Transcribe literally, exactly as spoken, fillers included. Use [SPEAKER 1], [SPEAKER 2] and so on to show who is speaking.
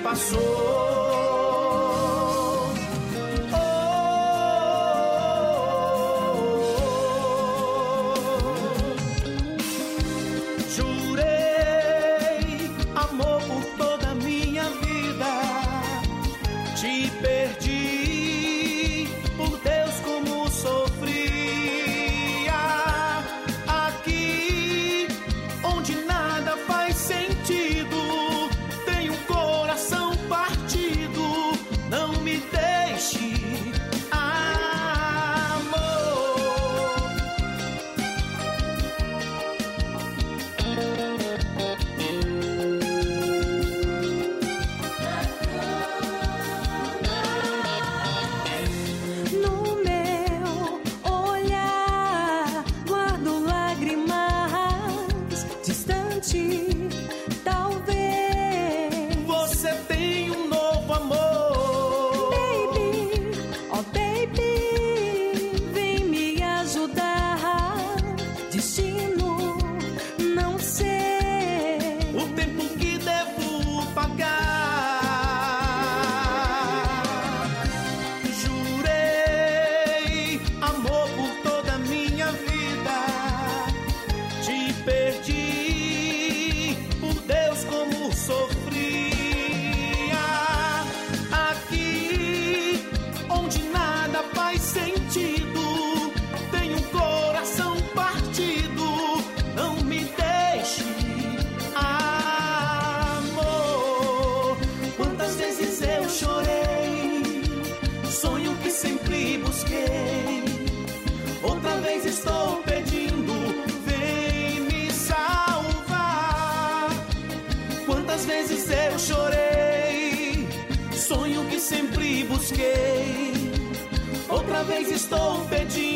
[SPEAKER 1] passou. Oh, jurei amor por toda a minha vida, te perdi, por Deus como sofria. Aqui onde nada faz sentido, tenho um coração partido, não me deixe, amor.
[SPEAKER 2] No meu olhar guardo lágrimas, distante, talvez.
[SPEAKER 1] Você tem um novo amor,
[SPEAKER 2] Baby, oh baby, vem me ajudar. Destino, não sei.
[SPEAKER 1] o tempo que devo pagar. Jurei amor por toda a minha vida, te perdi, por Deus como sofria. Aqui onde nada faz sentido, tenho um coração partido, não me deixe, amor. Quantas vezes eu chorei, sonho que sempre busquei, outra vez estou pedindo, vem me salvar. Quantas vezes eu chorei, sonho que sempre busquei, outra vez estou pedindo,